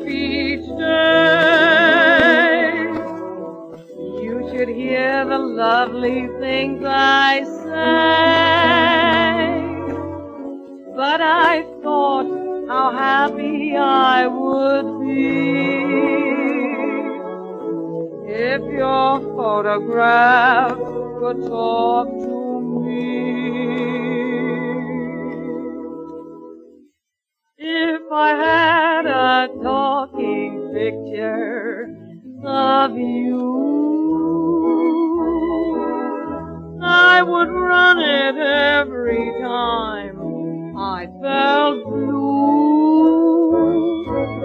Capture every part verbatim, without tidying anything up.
each day. You should hear the lovely things I say. But I thought how happy I would be if your photograph could talk to me. If I had a talking picture of you, I would run it every time I felt blue.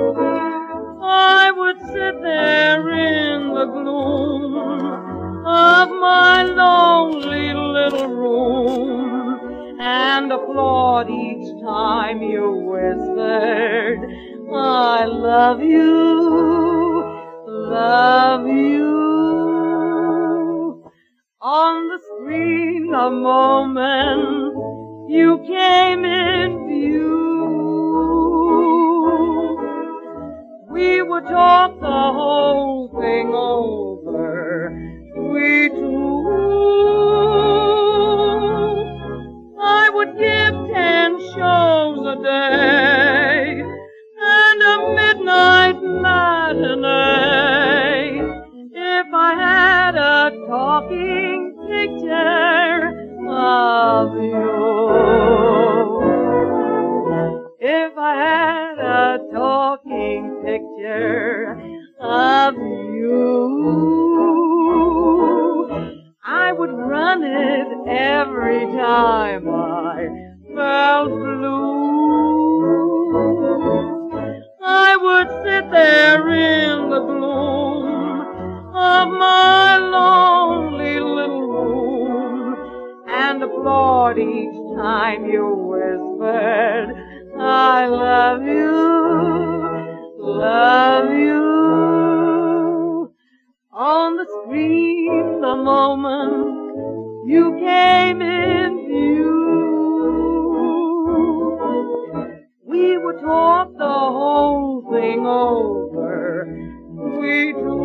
I would sit there in the gloom of my lonely little room and applaud each time you whispered, I love you, love you. On the screen a moment you came in view. We would talk the whole thing over, we two. I would give ten shows a day and a midnight matinee if I had a talking picture of you. If I had a talking picture of you, I would run it every time I felt blue. I would sit there in the gloom of my lonely little room and applaud each time you whispered, I love you, love you. On the screen the moment you came in view, we would talk the whole thing over, we two.